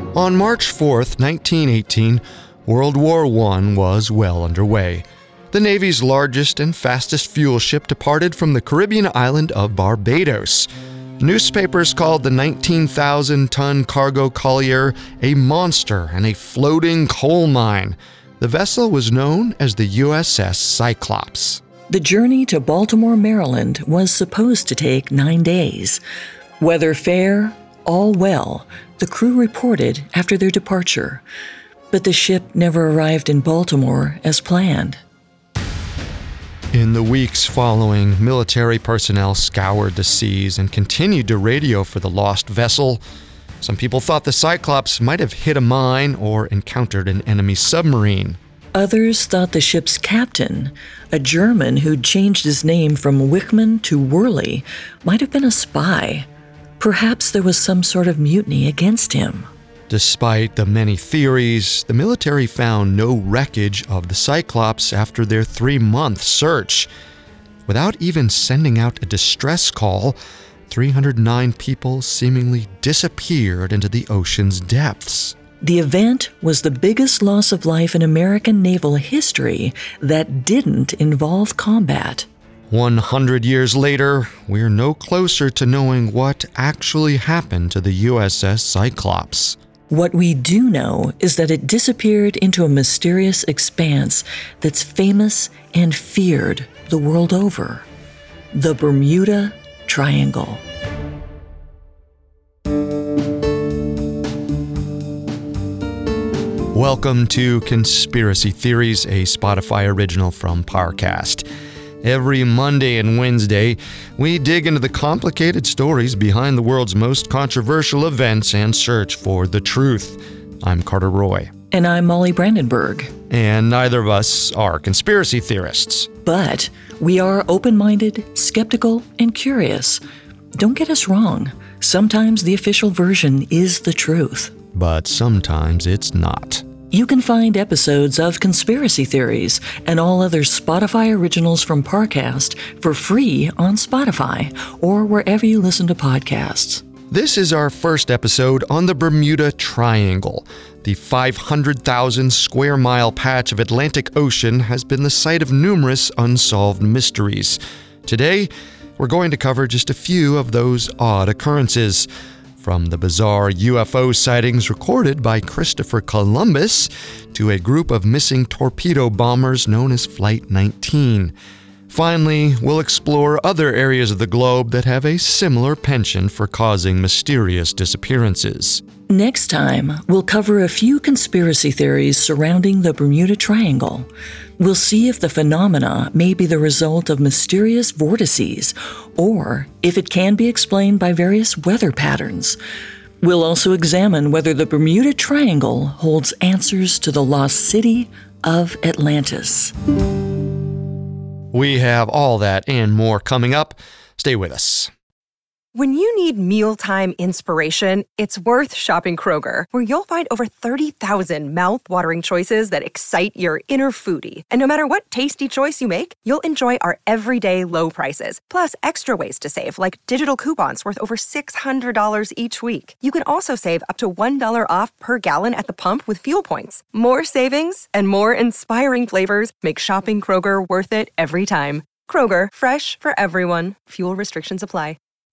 On March 4th, 1918, World War I was well underway. The Navy's largest and fastest fuel ship departed from the Caribbean island of Barbados. Newspapers called the 19,000-ton cargo collier a monster and a floating coal mine. The vessel was known as the USS Cyclops. The journey to Baltimore, Maryland was supposed to take 9 days. Weather fair, all well, the crew reported after their departure. But the ship never arrived in Baltimore as planned. In the weeks following, military personnel scoured the seas and continued to radio for the lost vessel. Some people thought the Cyclops might have hit a mine or encountered an enemy submarine. Others thought the ship's captain, a German who'd changed his name from Wickman to Worley, might have been a spy. Perhaps there was some sort of mutiny against him. Despite the many theories, the military found no wreckage of the Cyclops after their 3-month search. Without even sending out a distress call, 309 people seemingly disappeared into the ocean's depths. The event was the biggest loss of life in American naval history that didn't involve combat. 100 years later, we're no closer to knowing what actually happened to the USS Cyclops. What we do know is that it disappeared into a mysterious expanse that's famous and feared the world over. The Bermuda Triangle. Welcome to Conspiracy Theories, a Spotify original from Parcast. Every Monday and Wednesday, we dig into the complicated stories behind the world's most controversial events and search for the truth. I'm Carter Roy. And I'm Molly Brandenburg. And neither of us are conspiracy theorists. But we are open-minded, skeptical, and curious. Don't get us wrong. Sometimes the official version is the truth. But sometimes it's not. You can find episodes of Conspiracy Theories and all other Spotify originals from Parcast for free on Spotify or wherever you listen to podcasts. This is our first episode on the Bermuda Triangle. The 500,000 square mile patch of Atlantic Ocean has been the site of numerous unsolved mysteries. Today, we're going to cover just a few of those odd occurrences. From the bizarre UFO sightings recorded by Christopher Columbus to a group of missing torpedo bombers known as Flight 19. Finally, we'll explore other areas of the globe that have a similar penchant for causing mysterious disappearances. Next time, we'll cover a few conspiracy theories surrounding the Bermuda Triangle. We'll see if the phenomena may be the result of mysterious vortices, or if it can be explained by various weather patterns. We'll also examine whether the Bermuda Triangle holds answers to the lost city of Atlantis. We have all that and more coming up. Stay with us. When you need mealtime inspiration, it's worth shopping Kroger, where you'll find over 30,000 mouth-watering choices that excite your inner foodie. And no matter what tasty choice you make, you'll enjoy our everyday low prices, plus extra ways to save, like digital coupons worth over $600 each week. You can also save up to $1 off per gallon at the pump with fuel points. More savings and more inspiring flavors make shopping Kroger worth it every time. Kroger, fresh for everyone. Fuel restrictions apply.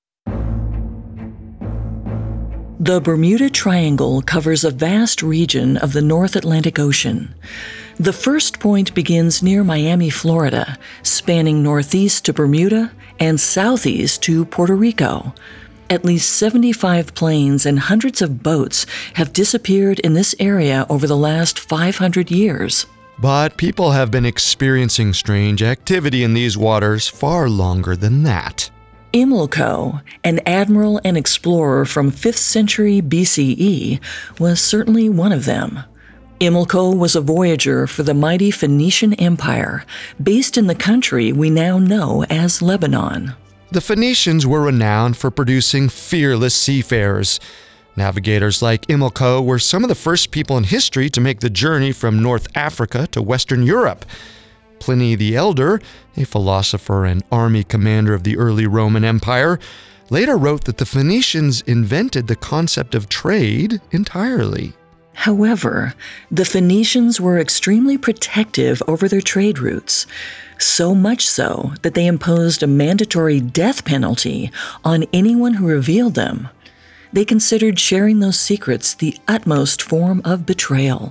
The Bermuda Triangle covers a vast region of the North Atlantic Ocean. The first point begins near Miami, Florida, spanning northeast to Bermuda and southeast to Puerto Rico. At least 75 planes and hundreds of boats have disappeared in this area over the last 500 years. But people have been experiencing strange activity in these waters far longer than that. Imilco, an admiral and explorer from 5th century BCE, was certainly one of them. Imilco was a voyager for the mighty Phoenician Empire, based in the country we now know as Lebanon. The Phoenicians were renowned for producing fearless seafarers. Navigators like Imilco were some of the first people in history to make the journey from North Africa to Western Europe. Pliny the Elder, a philosopher and army commander of the early Roman Empire, later wrote that the Phoenicians invented the concept of trade entirely. However, the Phoenicians were extremely protective over their trade routes, so much so that they imposed a mandatory death penalty on anyone who revealed them. They considered sharing those secrets the utmost form of betrayal.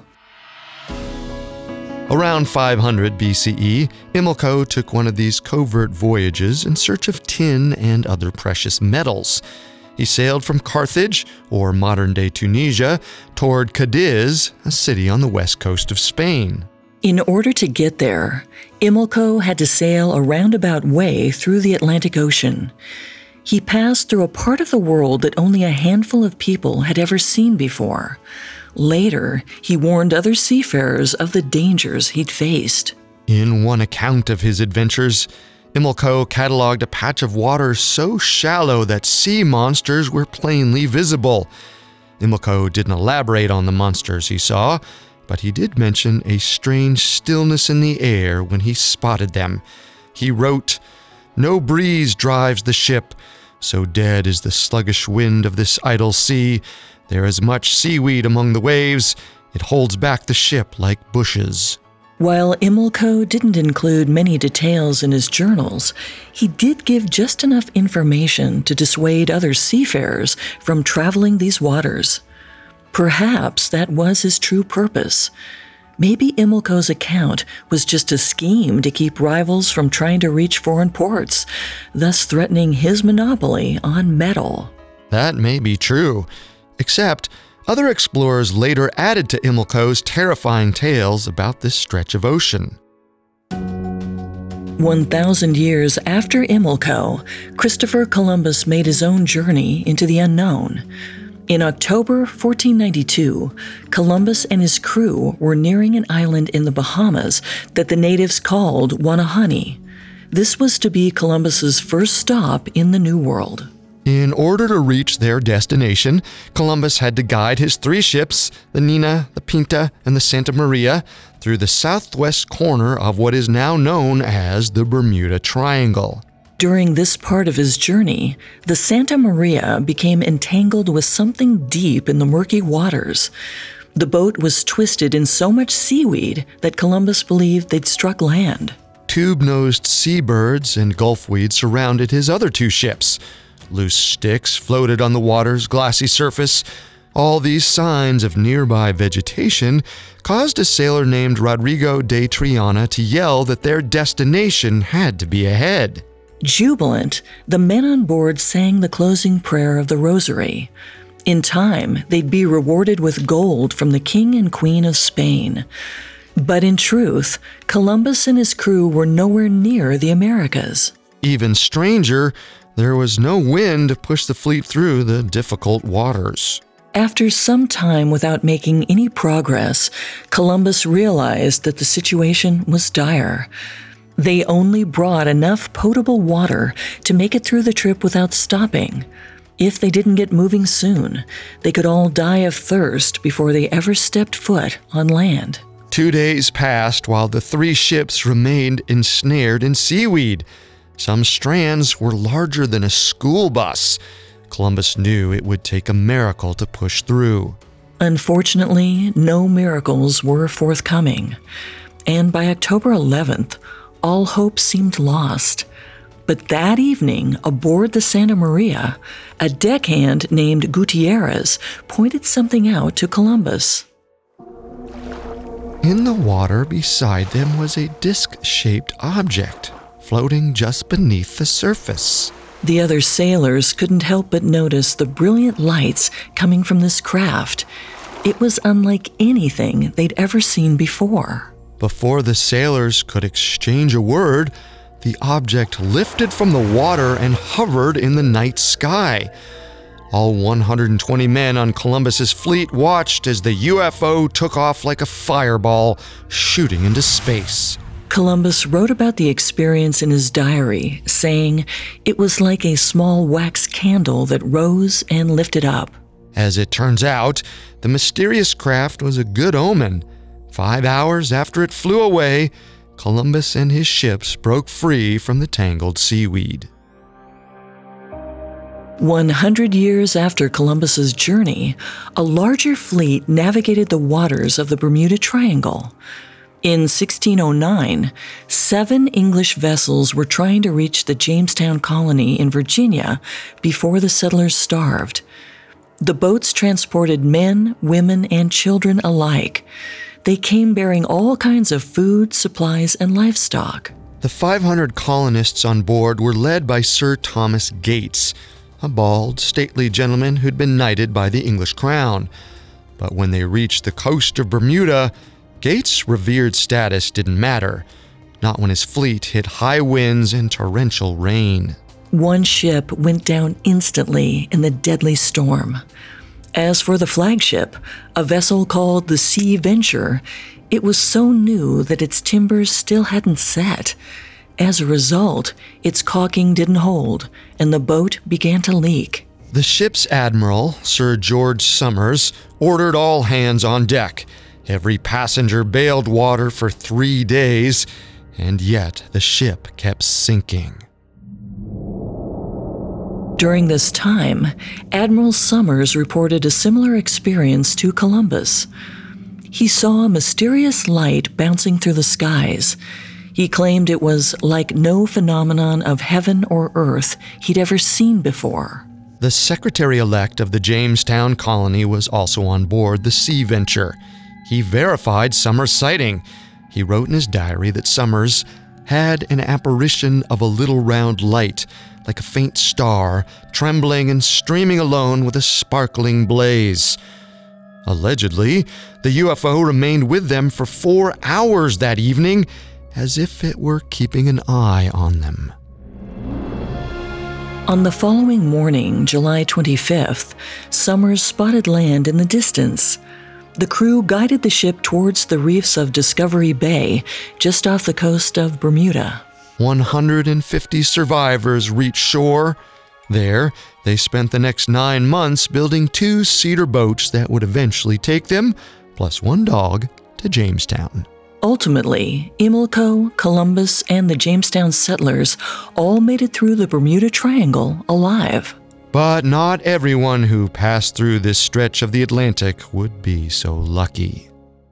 Around 500 BCE, Imilco took one of these covert voyages in search of tin and other precious metals. He sailed from Carthage, or modern-day Tunisia, toward Cadiz, a city on the west coast of Spain. In order to get there, Imilco had to sail a roundabout way through the Atlantic Ocean. He passed through a part of the world that only a handful of people had ever seen before. Later, he warned other seafarers of the dangers he'd faced. In one account of his adventures, Imilco cataloged a patch of water so shallow that sea monsters were plainly visible. Imilco didn't elaborate on the monsters he saw, but he did mention a strange stillness in the air when he spotted them. He wrote, "No breeze drives the ship, so dead is the sluggish wind of this idle sea. There is much seaweed among the waves. It holds back the ship like bushes." While Imilco didn't include many details in his journals, he did give just enough information to dissuade other seafarers from traveling these waters. Perhaps that was his true purpose. Maybe Imilco's account was just a scheme to keep rivals from trying to reach foreign ports, thus threatening his monopoly on metal. That may be true, except other explorers later added to Imilco's terrifying tales about this stretch of ocean. 1,000 years after Imilco, Christopher Columbus made his own journey into the unknown. In October 1492, Columbus and his crew were nearing an island in the Bahamas that the natives called Wanahani. This was to be Columbus's first stop in the New World. In order to reach their destination, Columbus had to guide his 3 ships, the Nina, the Pinta, and the Santa Maria, through the southwest corner of what is now known as the Bermuda Triangle. During this part of his journey, the Santa Maria became entangled with something deep in the murky waters. The boat was twisted in so much seaweed that Columbus believed they'd struck land. Tube-nosed seabirds and gulfweed surrounded his other 2 ships. Loose sticks floated on the water's glassy surface. All these signs of nearby vegetation caused a sailor named Rodrigo de Triana to yell that their destination had to be ahead. Jubilant, the men on board sang the closing prayer of the Rosary. In time, they'd be rewarded with gold from the King and Queen of Spain. But in truth, Columbus and his crew were nowhere near the Americas. Even stranger, there was no wind to push the fleet through the difficult waters. After some time without making any progress, Columbus realized that the situation was dire. They only brought enough potable water to make it through the trip without stopping. If they didn't get moving soon, they could all die of thirst before they ever stepped foot on land. 2 days passed while the 3 ships remained ensnared in seaweed. Some strands were larger than a school bus. Columbus knew it would take a miracle to push through. Unfortunately, no miracles were forthcoming. And by October 11th, all hope seemed lost. But that evening, aboard the Santa Maria, a deckhand named Gutierrez pointed something out to Columbus. In the water beside them was a disc-shaped object, floating just beneath the surface. The other sailors couldn't help but notice the brilliant lights coming from this craft. It was unlike anything they'd ever seen before. Before the sailors could exchange a word, the object lifted from the water and hovered in the night sky. All 120 men on Columbus's fleet watched as the UFO took off like a fireball, shooting into space. Columbus wrote about the experience in his diary, saying it was like a small wax candle that rose and lifted up. As it turns out, the mysterious craft was a good omen. 5 hours after it flew away, Columbus and his ships broke free from the tangled seaweed. 100 years after Columbus's journey, a larger fleet navigated the waters of the Bermuda Triangle. In 1609, 7 English vessels were trying to reach the Jamestown colony in Virginia before the settlers starved. The boats transported men, women, and children alike. They came bearing all kinds of food, supplies, and livestock. The 500 colonists on board were led by Sir Thomas Gates, a bald, stately gentleman who'd been knighted by the English crown. But when they reached the coast of Bermuda, Gates' revered status didn't matter, not when his fleet hit high winds and torrential rain. One ship went down instantly in the deadly storm. As for the flagship, a vessel called the Sea Venture, it was so new that its timbers still hadn't set. As a result, its caulking didn't hold, and the boat began to leak. The ship's admiral, Sir George Somers, ordered all hands on deck. Every passenger bailed water for 3 days, and yet the ship kept sinking. During this time, Admiral Somers reported a similar experience to Columbus. He saw a mysterious light bouncing through the skies. He claimed it was like no phenomenon of heaven or earth he'd ever seen before. The secretary-elect of the Jamestown colony was also on board the Sea Venture. He verified Somers' sighting. He wrote in his diary that Somers had an apparition of a little round light, like a faint star, trembling and streaming alone with a sparkling blaze. Allegedly, the UFO remained with them for 4 hours that evening, as if it were keeping an eye on them. On the following morning, July 25th, Somers spotted land in the distance. The crew guided the ship towards the reefs of Discovery Bay, just off the coast of Bermuda. 150 survivors reached shore. There, they spent the next 9 months building 2 cedar boats that would eventually take them, plus 1 dog, to Jamestown. Ultimately, Imilco, Columbus, and the Jamestown settlers all made it through the Bermuda Triangle alive. But not everyone who passed through this stretch of the Atlantic would be so lucky.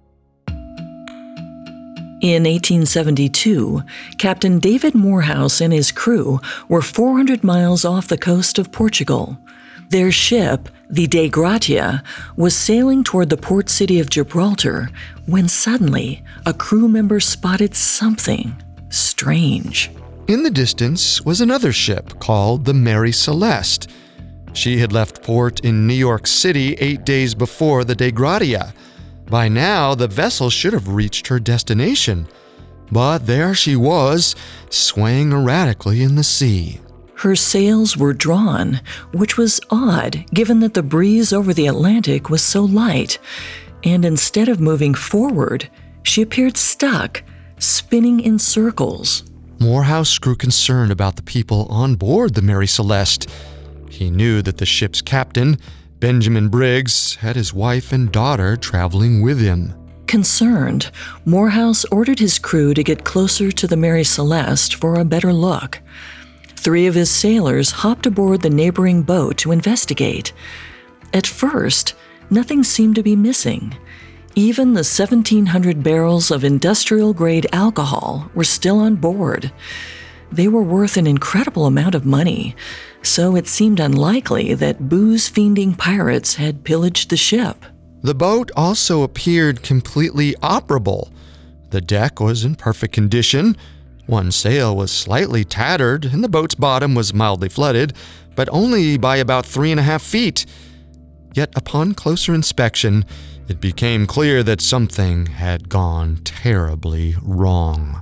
In 1872, Captain David Morehouse and his crew were 400 miles off the coast of Portugal. Their ship, the Dei Gratia, was sailing toward the port city of Gibraltar when suddenly a crew member spotted something strange. In the distance was another ship called the Mary Celeste. She had left port in New York City 8 days before the Dei Gratia. By now, the vessel should have reached her destination. But there she was, swaying erratically in the sea. Her sails were drawn, which was odd given that the breeze over the Atlantic was so light. And instead of moving forward, she appeared stuck, spinning in circles. Morehouse grew concerned about the people on board the Mary Celeste. He knew that the ship's captain, Benjamin Briggs, had his wife and daughter traveling with him. Concerned, Morehouse ordered his crew to get closer to the Mary Celeste for a better look. 3 of his sailors hopped aboard the neighboring boat to investigate. At first, nothing seemed to be missing. Even the 1,700 barrels of industrial-grade alcohol were still on board. They were worth an incredible amount of money, so it seemed unlikely that booze-fiending pirates had pillaged the ship. The boat also appeared completely operable. The deck was in perfect condition. One sail was slightly tattered, and the boat's bottom was mildly flooded, but only by about 3.5 feet. Yet upon closer inspection, it became clear that something had gone terribly wrong.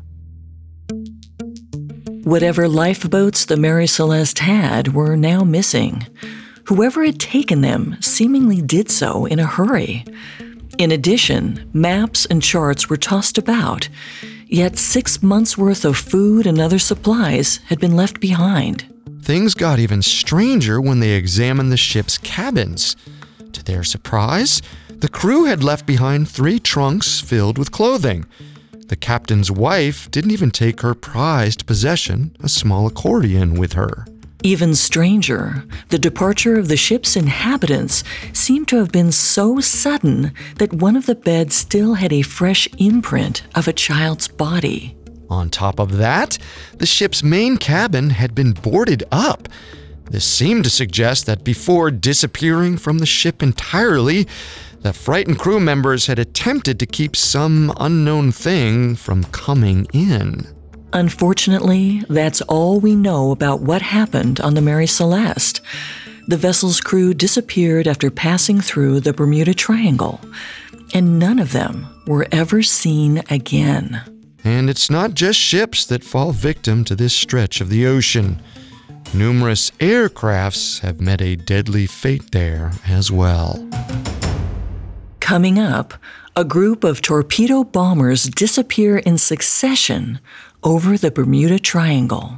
Whatever lifeboats the Mary Celeste had were now missing. Whoever had taken them seemingly did so in a hurry. In addition, maps and charts were tossed about, yet 6 months' worth of food and other supplies had been left behind. Things got even stranger when they examined the ship's cabins. To their surprise, the crew had left behind 3 trunks filled with clothing. The captain's wife didn't even take her prized possession, a small accordion, with her. Even stranger, the departure of the ship's inhabitants seemed to have been so sudden that one of the beds still had a fresh imprint of a child's body. On top of that, the ship's main cabin had been boarded up. This seemed to suggest that before disappearing from the ship entirely, the frightened crew members had attempted to keep some unknown thing from coming in. Unfortunately, that's all we know about what happened on the Mary Celeste. The vessel's crew disappeared after passing through the Bermuda Triangle, and none of them were ever seen again. And it's not just ships that fall victim to this stretch of the ocean. Numerous aircrafts have met a deadly fate there as well. Coming up, a group of torpedo bombers disappear in succession over the Bermuda Triangle.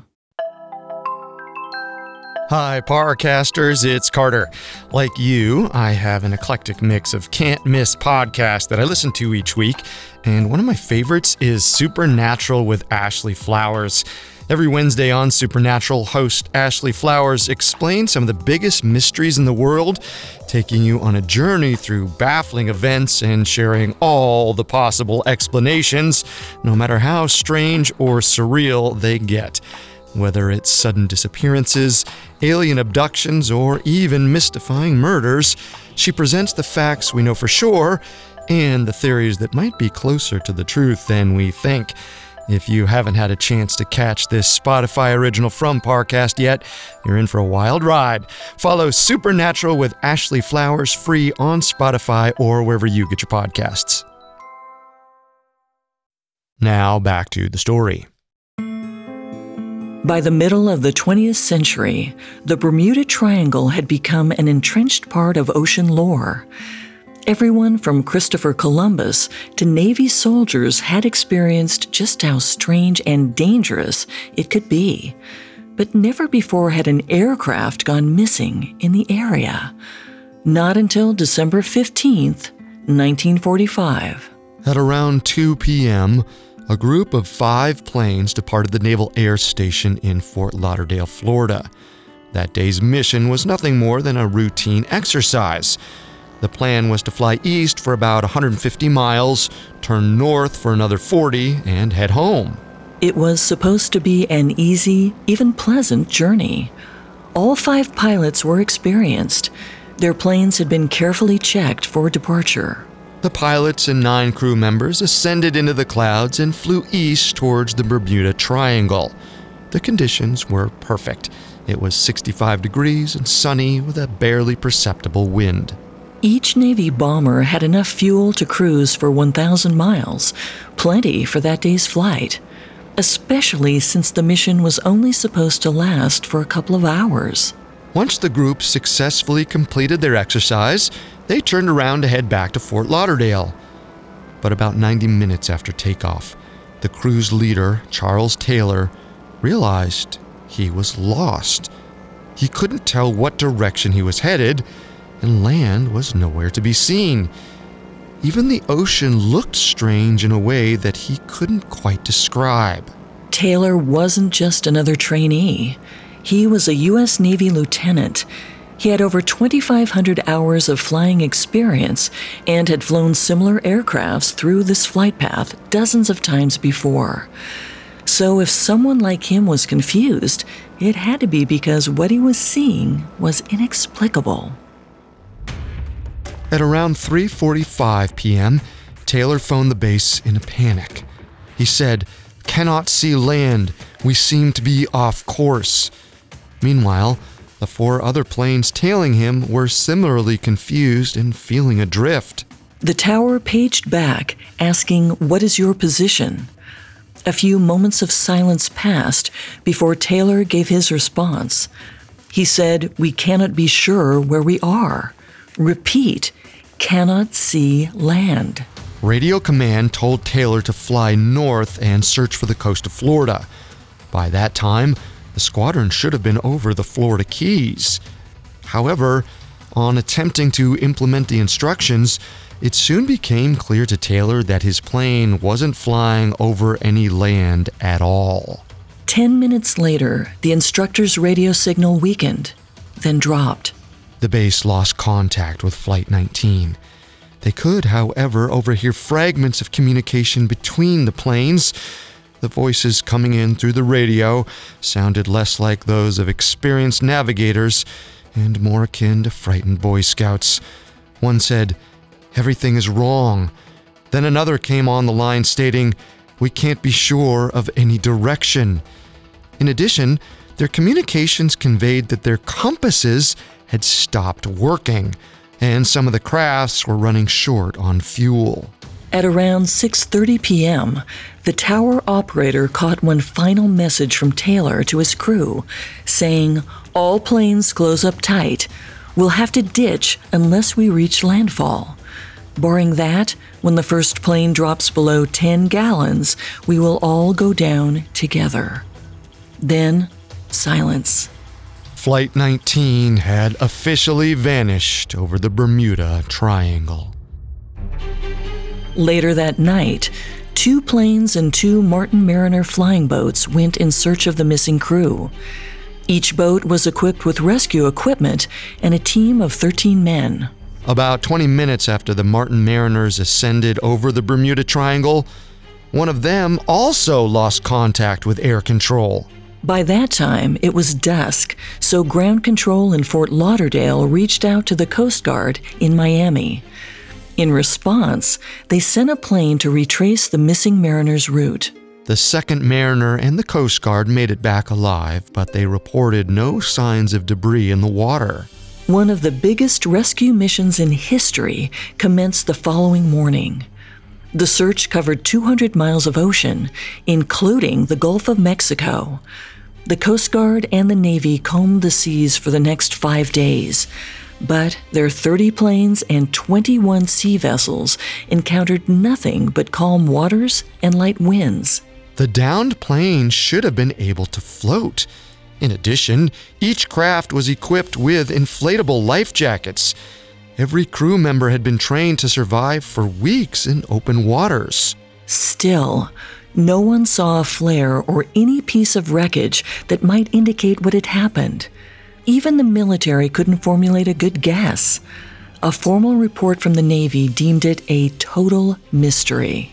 Hi, Parcasters, it's Carter. Like you, I have an eclectic mix of can't-miss podcasts that I listen to each week, and one of my favorites is Supernatural with Ashley Flowers. Every Wednesday on Supernatural, host Ashley Flowers explains some of the biggest mysteries in the world, taking you on a journey through baffling events and sharing all the possible explanations, no matter how strange or surreal they get. Whether it's sudden disappearances, alien abductions, or even mystifying murders, she presents the facts we know for sure and the theories that might be closer to the truth than we think. If you haven't had a chance to catch this Spotify original from Parcast yet, you're in for a wild ride. Follow Supernatural with Ashley Flowers free on Spotify or wherever you get your podcasts. Now back to the story. By the middle of the 20th century, the Bermuda Triangle had become an entrenched part of ocean lore. Everyone from Christopher Columbus to Navy soldiers had experienced just how strange and dangerous it could be. But never before had an aircraft gone missing in the area. Not until December 15th, 1945. At around 2 p.m., a group of 5 planes departed the Naval Air Station in Fort Lauderdale, Florida. That day's mission was nothing more than a routine exercise. The plan was to fly east for about 150 miles, turn north for another 40, and head home. It was supposed to be an easy, even pleasant journey. All 5 pilots were experienced. Their planes had been carefully checked for departure. The pilots and 9 crew members ascended into the clouds and flew east towards the Bermuda Triangle. The conditions were perfect. It was 65 degrees and sunny with a barely perceptible wind. Each Navy bomber had enough fuel to cruise for 1,000 miles, plenty for that day's flight, especially since the mission was only supposed to last for a couple of hours. Once the group successfully completed their exercise, they turned around to head back to Fort Lauderdale. But about 90 minutes after takeoff, the crew's leader, Charles Taylor, realized he was lost. He couldn't tell what direction he was headed, and land was nowhere to be seen. Even the ocean looked strange in a way that he couldn't quite describe. Taylor wasn't just another trainee. He was a U.S. Navy lieutenant. He had over 2,500 hours of flying experience and had flown similar aircrafts through this flight path dozens of times before. So if someone like him was confused, it had to be because what he was seeing was inexplicable. At around 3:45 p.m., Taylor phoned the base in a panic. He said, "Cannot see land. We seem to be off course." Meanwhile, the 4 other planes tailing him were similarly confused and feeling adrift. The tower paged back, asking, "What is your position?" A few moments of silence passed before Taylor gave his response. He said, "We cannot be sure where we are. Repeat, cannot see land." Radio command told Taylor to fly north and search for the coast of Florida. By that time, the squadron should have been over the Florida Keys. However, on attempting to implement the instructions, it soon became clear to Taylor that his plane wasn't flying over any land at all. 10 minutes later, the instructor's radio signal weakened, then dropped. The base lost contact with Flight 19. They could, however, overhear fragments of communication between the planes. The voices coming in through the radio sounded less like those of experienced navigators and more akin to frightened Boy Scouts. One said, "Everything is wrong." Then another came on the line stating, "We can't be sure of any direction." In addition, their communications conveyed that their compasses had stopped working, and some of the crafts were running short on fuel. At around 6:30 p.m., the tower operator caught one final message from Taylor to his crew, saying, "All planes close up tight. We'll have to ditch unless we reach landfall. Barring that, when the first plane drops below 10 gallons, we will all go down together." Then, silence. Flight 19 had officially vanished over the Bermuda Triangle. Later that night, 2 planes and 2 Martin Mariner flying boats went in search of the missing crew. Each boat was equipped with rescue equipment and a team of 13 men. About 20 minutes after the Martin Mariners ascended over the Bermuda Triangle, one of them also lost contact with air control. By that time, it was dusk, so ground control in Fort Lauderdale reached out to the Coast Guard in Miami. In response, they sent a plane to retrace the missing mariner's route. The second Mariner and the Coast Guard made it back alive, but they reported no signs of debris in the water. One of the biggest rescue missions in history commenced the following morning. The search covered 200 miles of ocean, including the Gulf of Mexico. The Coast Guard and the Navy combed the seas for the next 5 days, but their 30 planes and 21 sea vessels encountered nothing but calm waters and light winds. The downed plane should have been able to float. In addition, each craft was equipped with inflatable life jackets. Every crew member had been trained to survive for weeks in open waters. Still, no one saw a flare or any piece of wreckage that might indicate what had happened. Even the military couldn't formulate a good guess. A formal report from the Navy deemed it a total mystery.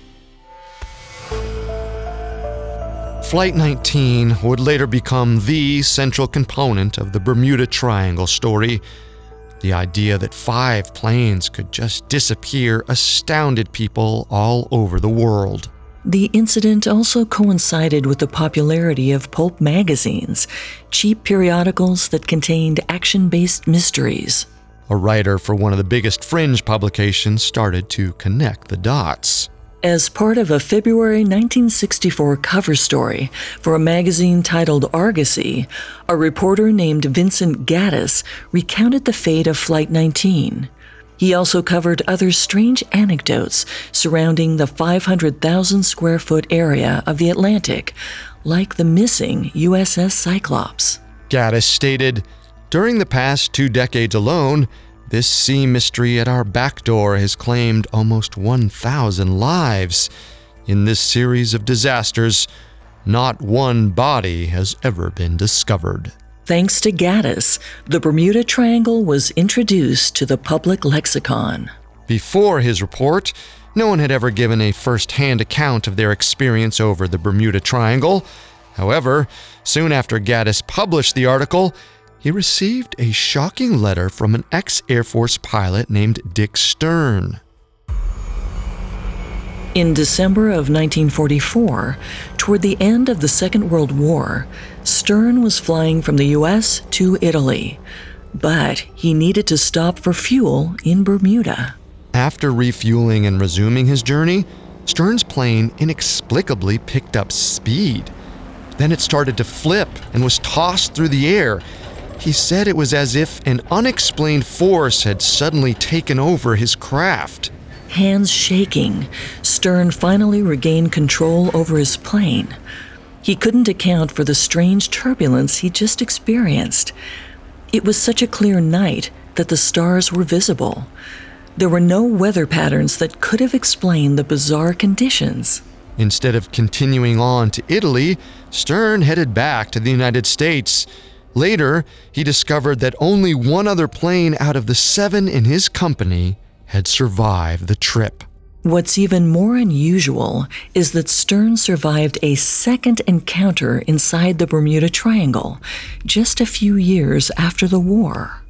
Flight 19 would later become the central component of the Bermuda Triangle story. The idea that 5 planes could just disappear astounded people all over the world. The incident also coincided with the popularity of pulp magazines, cheap periodicals that contained action-based mysteries. A writer for one of the biggest fringe publications started to connect the dots. As part of a February 1964 cover story for a magazine titled Argosy, a reporter named Vincent Gaddis recounted the fate of Flight 19. He also covered other strange anecdotes surrounding the 500,000 square foot area of the Atlantic, like the missing USS Cyclops. Gaddis stated, "During the past 2 decades alone, this sea mystery at our back door has claimed almost 1,000 lives. In this series of disasters, not one body has ever been discovered." Thanks to Gaddis, the Bermuda Triangle was introduced to the public lexicon. Before his report, no one had ever given a first-hand account of their experience over the Bermuda Triangle. However, soon after Gaddis published the article, he received a shocking letter from an ex-Air Force pilot named Dick Stern. In December of 1944, toward the end of the Second World War, Stern was flying from the U.S. to Italy, but he needed to stop for fuel in Bermuda. After refueling and resuming his journey, Stern's plane inexplicably picked up speed. Then it started to flip and was tossed through the air. He said it was as if an unexplained force had suddenly taken over his craft. Hands shaking, Stern finally regained control over his plane. He couldn't account for the strange turbulence he just experienced. It was such a clear night that the stars were visible. There were no weather patterns that could have explained the bizarre conditions. Instead of continuing on to Italy, Stern headed back to the United States. Later, he discovered that only one other plane out of the 7 in his company had survived the trip. What's even more unusual is that Stern survived a second encounter inside the Bermuda Triangle, just a few years after the war.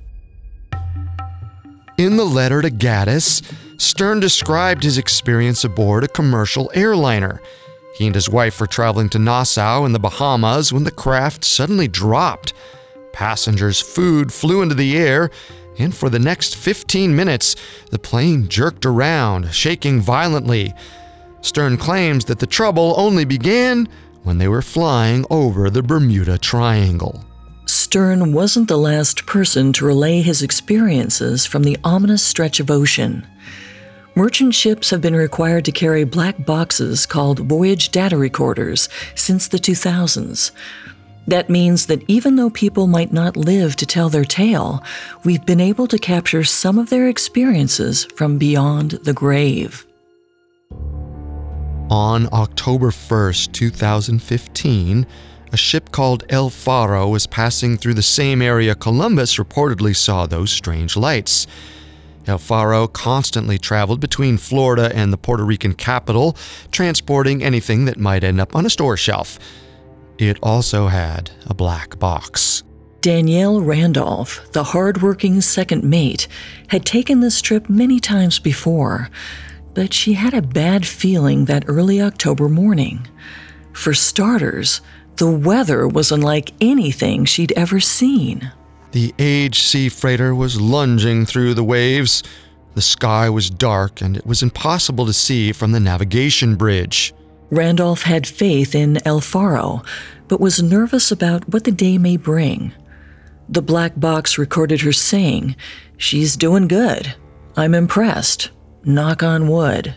In the letter to Gaddis, Stern described his experience aboard a commercial airliner. He and his wife were traveling to Nassau in the Bahamas when the craft suddenly dropped. Passengers' food flew into the air, and for the next 15 minutes, the plane jerked around, shaking violently. Stern claims that the trouble only began when they were flying over the Bermuda Triangle. Stern wasn't the last person to relay his experiences from the ominous stretch of ocean. Merchant ships have been required to carry black boxes called voyage data recorders since the 2000s. That means that even though people might not live to tell their tale, we've been able to capture some of their experiences from beyond the grave. On October 1st, 2015, a ship called El Faro was passing through the same area Columbus reportedly saw those strange lights. El Faro constantly traveled between Florida and the Puerto Rican capital, transporting anything that might end up on a store shelf. It also had a black box. Danielle Randolph, the hard-working second mate, had taken this trip many times before, but she had a bad feeling that early October morning. For starters, the weather was unlike anything she'd ever seen. The aged sea freighter was lunging through the waves. The sky was dark, and it was impossible to see from the navigation bridge. Randolph had faith in El Faro, but was nervous about what the day may bring. The black box recorded her saying, "She's doing good. I'm impressed. Knock on wood."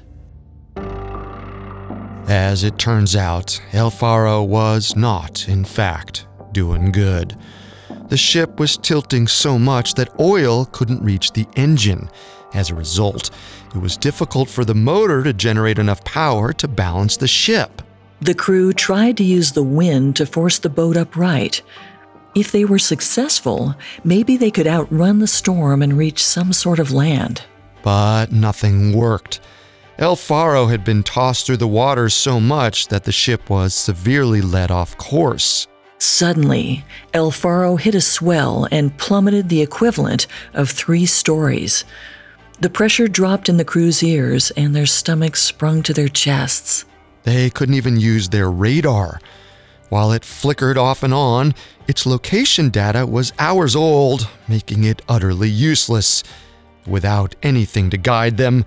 As it turns out, El Faro was not, in fact, doing good. The ship was tilting so much that oil couldn't reach the engine. As a result, it was difficult for the motor to generate enough power to balance the ship. The crew tried to use the wind to force the boat upright. If they were successful, maybe they could outrun the storm and reach some sort of land. But nothing worked. El Faro had been tossed through the waters so much that the ship was severely led off course. Suddenly, El Faro hit a swell and plummeted the equivalent of 3 stories. The pressure dropped in the crew's ears and their stomachs sprung to their chests. They couldn't even use their radar. While it flickered off and on, its location data was hours old, making it utterly useless. Without anything to guide them,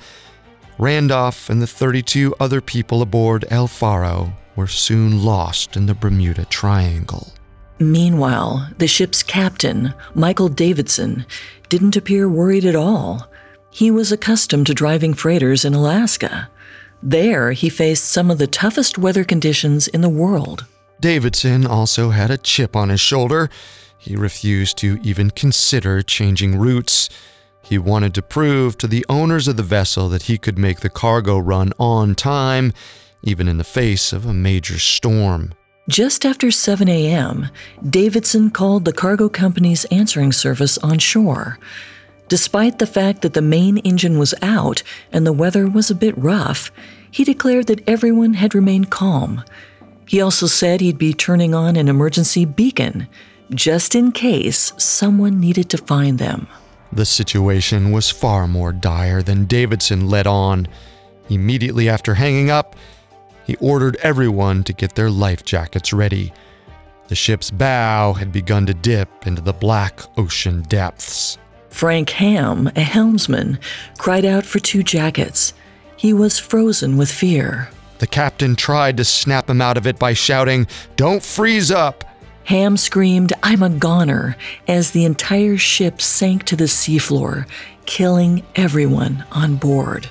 Randolph and the 32 other people aboard El Faro were soon lost in the Bermuda Triangle. Meanwhile, the ship's captain, Michael Davidson, didn't appear worried at all. He was accustomed to driving freighters in Alaska. There, he faced some of the toughest weather conditions in the world. Davidson also had a chip on his shoulder. He refused to even consider changing routes. He wanted to prove to the owners of the vessel that he could make the cargo run on time, even in the face of a major storm. Just after 7 a.m., Davidson called the cargo company's answering service on shore. Despite the fact that the main engine was out and the weather was a bit rough, he declared that everyone had remained calm. He also said he'd be turning on an emergency beacon, just in case someone needed to find them. The situation was far more dire than Davidson let on. Immediately after hanging up, he ordered everyone to get their life jackets ready. The ship's bow had begun to dip into the black ocean depths. Frank Ham, a helmsman, cried out for 2 jackets. He was frozen with fear. The captain tried to snap him out of it by shouting, "Don't freeze up!" Ham screamed, "I'm a goner," as the entire ship sank to the seafloor, killing everyone on board.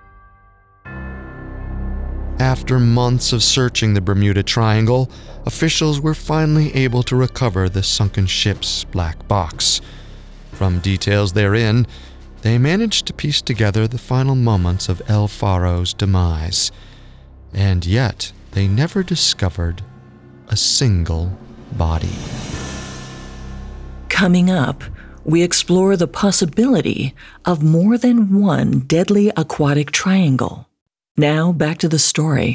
After months of searching the Bermuda Triangle, officials were finally able to recover the sunken ship's black box. From details therein, they managed to piece together the final moments of El Faro's demise. And yet, they never discovered a single body. Coming up, we explore the possibility of more than one deadly aquatic triangle. Now, back to the story.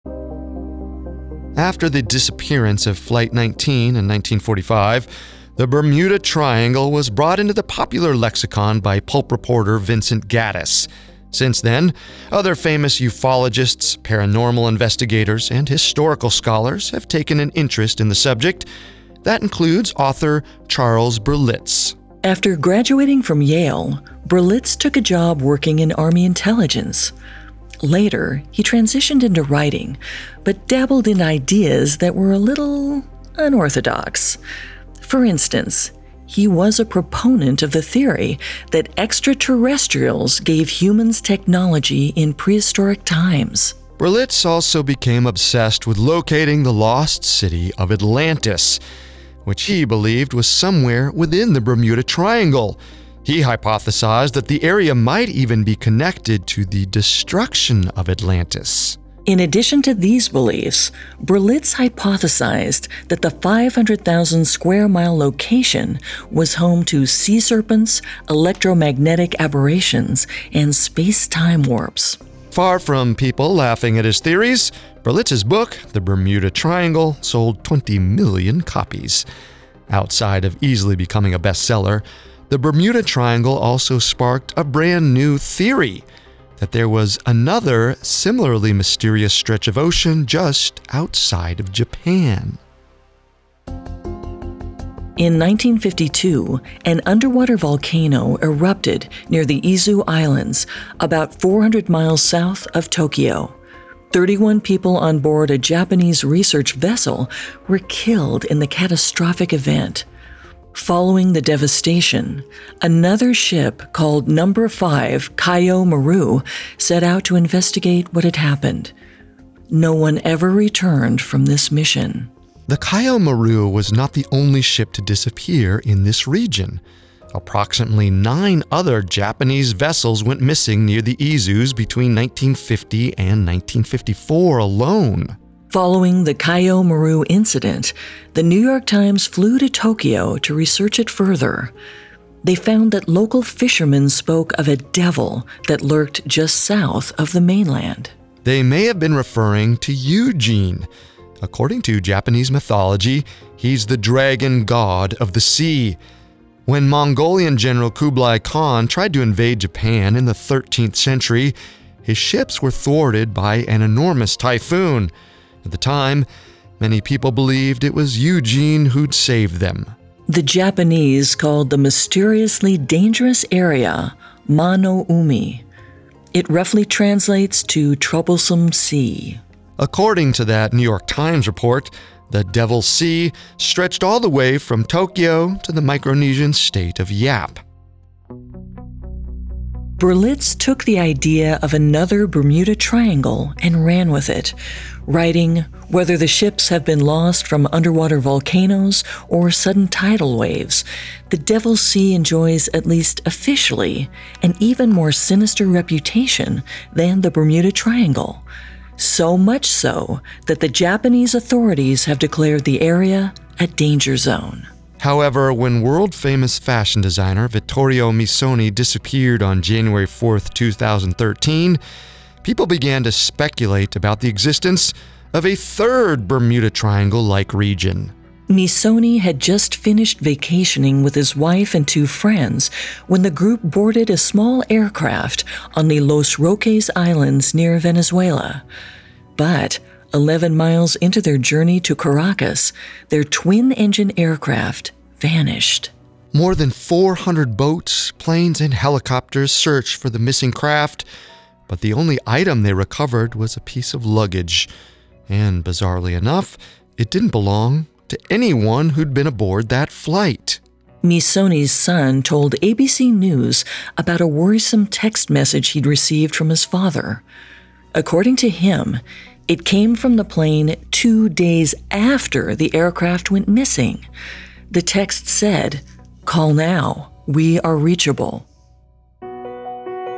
After the disappearance of Flight 19 in 1945, the Bermuda Triangle was brought into the popular lexicon by pulp reporter Vincent Gaddis. Since then, other famous ufologists, paranormal investigators, and historical scholars have taken an interest in the subject. That includes author Charles Berlitz. After graduating from Yale, Berlitz took a job working in Army intelligence. Later, he transitioned into writing, but dabbled in ideas that were a little unorthodox. For instance, he was a proponent of the theory that extraterrestrials gave humans technology in prehistoric times. Berlitz also became obsessed with locating the lost city of Atlantis, which he believed was somewhere within the Bermuda Triangle. He hypothesized that the area might even be connected to the destruction of Atlantis. In addition to these beliefs, Berlitz hypothesized that the 500,000 square mile location was home to sea serpents, electromagnetic aberrations, and space-time warps. Far from people laughing at his theories, Berlitz's book, The Bermuda Triangle, sold 20 million copies. Outside of easily becoming a bestseller, The Bermuda Triangle also sparked a brand new theory that there was another similarly mysterious stretch of ocean just outside of Japan. In 1952, an underwater volcano erupted near the Izu Islands, about 400 miles south of Tokyo. 31 people on board a Japanese research vessel were killed in the catastrophic event. Following the devastation, another ship called Number 5 Kaio Maru set out to investigate what had happened. No one ever returned from this mission. The Kaio Maru was not the only ship to disappear in this region. Approximately 9 other Japanese vessels went missing near the Izus between 1950 and 1954 alone. Following the Kaio Maru incident, the New York Times flew to Tokyo to research it further. They found that local fishermen spoke of a devil that lurked just south of the mainland. They may have been referring to Eugene. According to Japanese mythology, he's the dragon god of the sea. When Mongolian General Kublai Khan tried to invade Japan in the 13th century, his ships were thwarted by an enormous typhoon. At the time, many people believed it was Eugene who'd saved them. The Japanese called the mysteriously dangerous area Mano Umi. It roughly translates to troublesome sea. According to that New York Times report, the Devil's Sea stretched all the way from Tokyo to the Micronesian state of Yap. Berlitz took the idea of another Bermuda Triangle and ran with it, writing, "Whether the ships have been lost from underwater volcanoes or sudden tidal waves, the Devil's Sea enjoys, at least officially, an even more sinister reputation than the Bermuda Triangle. So much so that the Japanese authorities have declared the area a danger zone." However, when world-famous fashion designer Vittorio Missoni disappeared on January 4th, 2013, people began to speculate about the existence of a third Bermuda Triangle-like region. Missoni had just finished vacationing with his wife and 2 friends when the group boarded a small aircraft on the Los Roques Islands near Venezuela. But 11 miles into their journey to Caracas, their twin-engine aircraft vanished. More than 400 boats, planes, and helicopters searched for the missing craft, but the only item they recovered was a piece of luggage. And bizarrely enough, it didn't belong to anyone who'd been aboard that flight. Missoni's son told ABC News about a worrisome text message he'd received from his father. According to him, it came from the plane 2 days after the aircraft went missing. The text said, "Call now. We are reachable."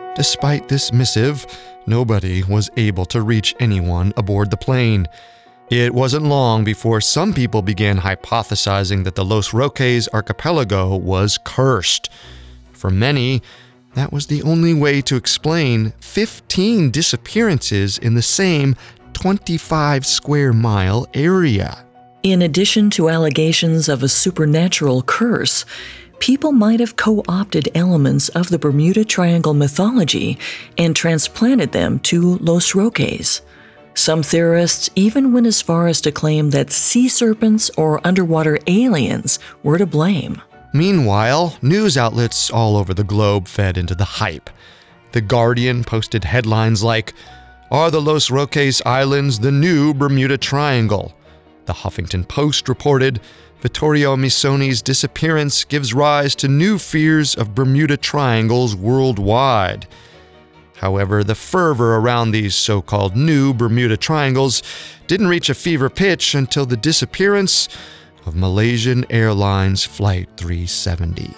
Despite this missive, nobody was able to reach anyone aboard the plane. It wasn't long before some people began hypothesizing that the Los Roques archipelago was cursed. For many, that was the only way to explain 15 disappearances in the same 25 square mile area. In addition to allegations of a supernatural curse, people might have co-opted elements of the Bermuda Triangle mythology and transplanted them to Los Roques. Some theorists even went as far as to claim that sea serpents or underwater aliens were to blame. Meanwhile, news outlets all over the globe fed into the hype. The Guardian posted headlines like, "Are the Los Roques Islands the new Bermuda Triangle?" The Huffington Post reported, "Vittorio Missoni's disappearance gives rise to new fears of Bermuda Triangles worldwide." However, the fervor around these so-called new Bermuda Triangles didn't reach a fever pitch until the disappearance of Malaysian Airlines Flight 370.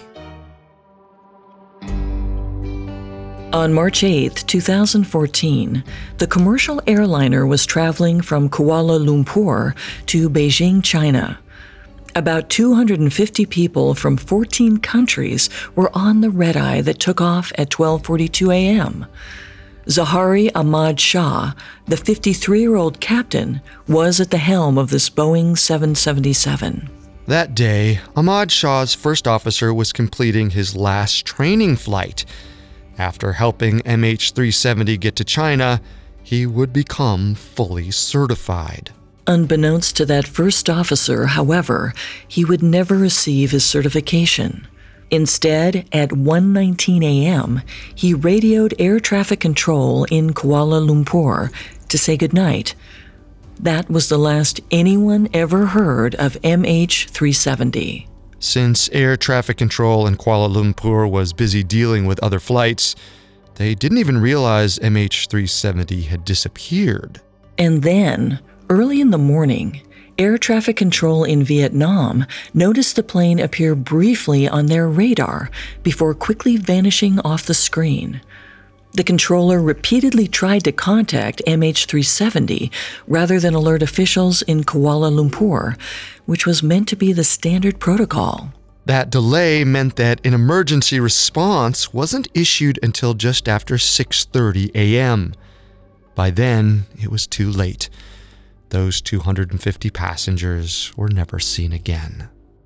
On March 8, 2014, the commercial airliner was traveling from Kuala Lumpur to Beijing, China. About 250 people from 14 countries were on the red-eye that took off at 12:42 a.m. Zahari Ahmad Shah, the 53-year-old captain, was at the helm of this Boeing 777. That day, Ahmad Shah's first officer was completing his last training flight. After helping MH370 get to China, he would become fully certified. Unbeknownst to that first officer, however, he would never receive his certification. Instead, at 1:19 a.m., he radioed air traffic control in Kuala Lumpur to say goodnight. That was the last anyone ever heard of MH370. Since air traffic control in Kuala Lumpur was busy dealing with other flights, they didn't even realize MH370 had disappeared. And then, early in the morning, air traffic control in Vietnam noticed the plane appear briefly on their radar before quickly vanishing off the screen. The controller repeatedly tried to contact MH370 rather than alert officials in Kuala Lumpur, which was meant to be the standard protocol. That delay meant that an emergency response wasn't issued until just after 6:30 a.m. By then, it was too late. Those 250 passengers were never seen again.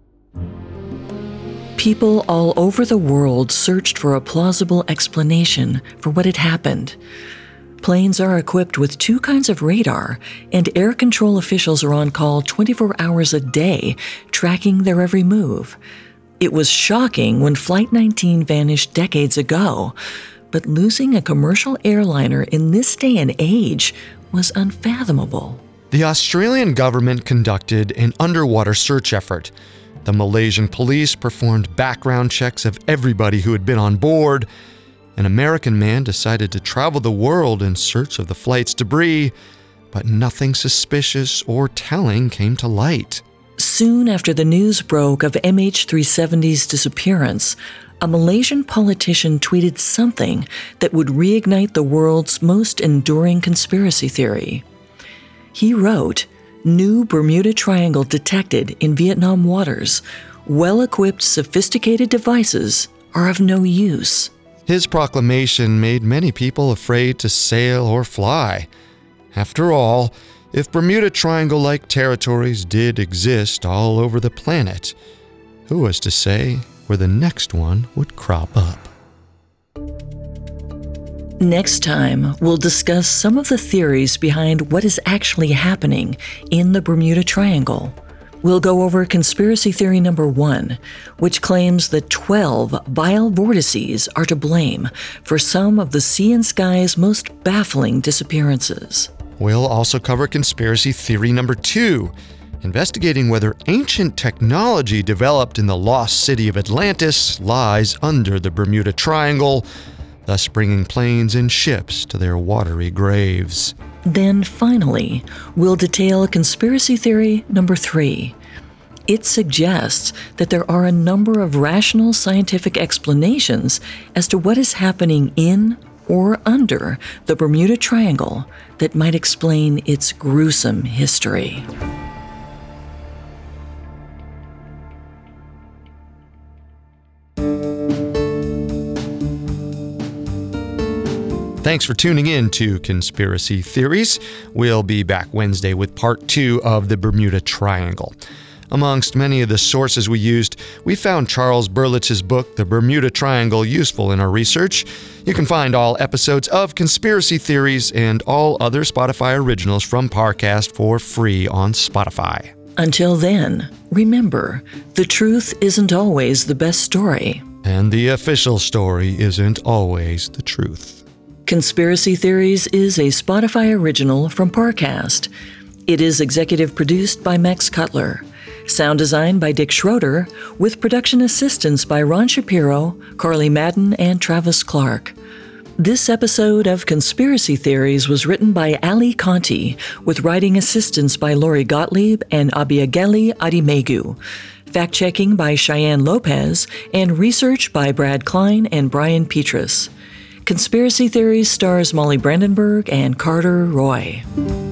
People all over the world searched for a plausible explanation for what had happened. Planes are equipped with two kinds of radar, and air control officials are on call 24 hours a day, tracking their every move. It was shocking when Flight 19 vanished decades ago, but losing a commercial airliner in this day and age was unfathomable. The Australian government conducted an underwater search effort. The Malaysian police performed background checks of everybody who had been on board. An American man decided to travel the world in search of the flight's debris, but nothing suspicious or telling came to light. Soon after the news broke of MH370's disappearance, a Malaysian politician tweeted something that would reignite the world's most enduring conspiracy theory. He wrote, "New Bermuda Triangle detected in Vietnam waters. Well-equipped, sophisticated devices are of no use." His proclamation made many people afraid to sail or fly. After all, if Bermuda Triangle-like territories did exist all over the planet, who was to say where the next one would crop up? Next time, we'll discuss some of the theories behind what is actually happening in the Bermuda Triangle. We'll go over conspiracy theory number 1, which claims that 12 vile vortices are to blame for some of the sea and sky's most baffling disappearances. We'll also cover conspiracy theory number 2, investigating whether ancient technology developed in the lost city of Atlantis lies under the Bermuda Triangle, thus bringing planes and ships to their watery graves. Then finally, we'll detail conspiracy theory number 3. It suggests that there are a number of rational scientific explanations as to what is happening in or under the Bermuda Triangle that might explain its gruesome history. Thanks for tuning in to Conspiracy Theories. We'll be back Wednesday with part 2 of the Bermuda Triangle. Amongst many of the sources we used, we found Charles Berlitz's book, The Bermuda Triangle, useful in our research. You can find all episodes of Conspiracy Theories and all other Spotify originals from Parcast for free on Spotify. Until then, remember, the truth isn't always the best story. And the official story isn't always the truth. Conspiracy Theories is a Spotify original from Parcast. It is executive produced by Max Cutler. Sound design by Dick Schroeder, with production assistance by Ron Shapiro, Carly Madden, and Travis Clark. This episode of Conspiracy Theories was written by Ali Conti, with writing assistance by Lori Gottlieb and Abiageli Adimegu. Fact-checking by Cheyenne Lopez, and research by Brad Klein and Brian Petrus. Conspiracy Theories stars Molly Brandenburg and Carter Roy.